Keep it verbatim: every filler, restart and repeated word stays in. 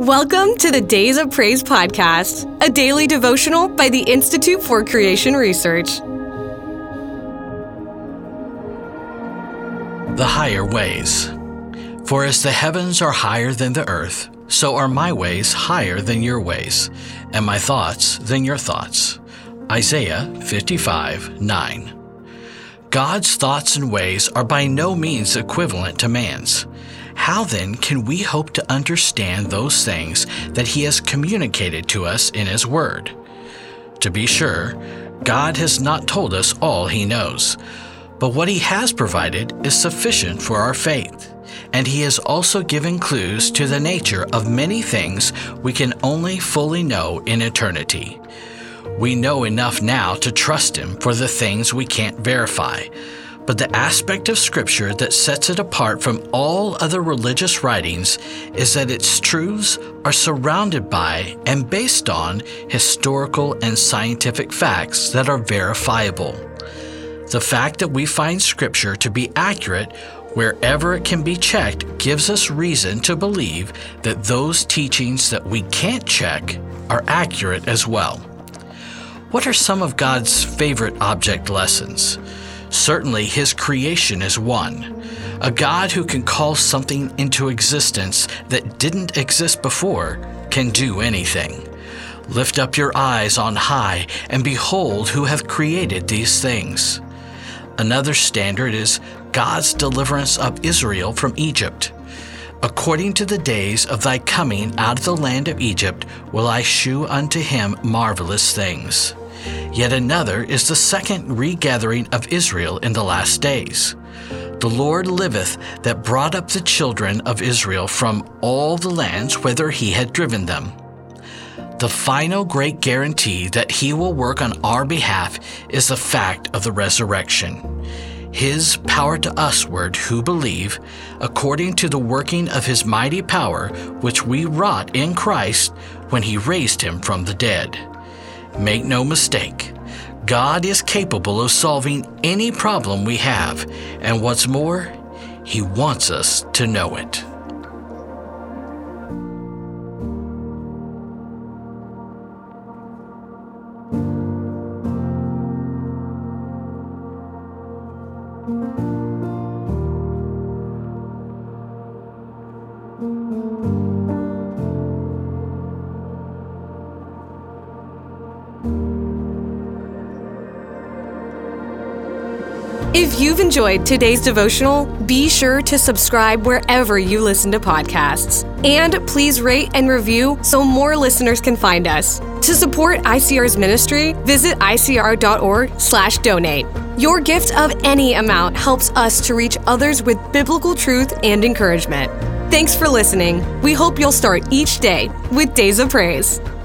Welcome to the Days of Praise podcast, a daily devotional by the Institute for Creation Research. The higher ways. For as the heavens are higher than the earth, so are my ways higher than your ways, and my thoughts than your thoughts. Isaiah fifty-five nine. God's thoughts and ways are by no means equivalent to man's. How then can we hope to understand those things that He has communicated to us in His Word? To be sure, God has not told us all He knows, but what He has provided is sufficient for our faith, and He has also given clues to the nature of many things we can only fully know in eternity. We know enough now to trust Him for the things we can't verify, but the aspect of Scripture that sets it apart from all other religious writings is that its truths are surrounded by and based on historical and scientific facts that are verifiable. The fact that we find Scripture to be accurate wherever it can be checked gives us reason to believe that those teachings that we can't check are accurate as well. What are some of God's favorite object lessons? Certainly, His creation is one. A God who can call something into existence that didn't exist before can do anything. Lift up your eyes on high and behold who hath created these things. Another standard is God's deliverance of Israel from Egypt. According to the days of thy coming out of the land of Egypt will I shew unto him marvelous things. Yet another is the second regathering of Israel in the last days. The Lord liveth that brought up the children of Israel from all the lands whither He had driven them. The final great guarantee that He will work on our behalf is the fact of the resurrection. His power to usward who believe, according to the working of His mighty power, which we wrought in Christ when He raised Him from the dead. Make no mistake, God is capable of solving any problem we have, and what's more, He wants us to know it. If you've enjoyed today's devotional, be sure to subscribe wherever you listen to podcasts. And please rate and review so more listeners can find us. To support I C R's ministry, visit I C R dot org slash donate. Your gift of any amount helps us to reach others with biblical truth and encouragement. Thanks for listening. We hope you'll start each day with Days of Praise.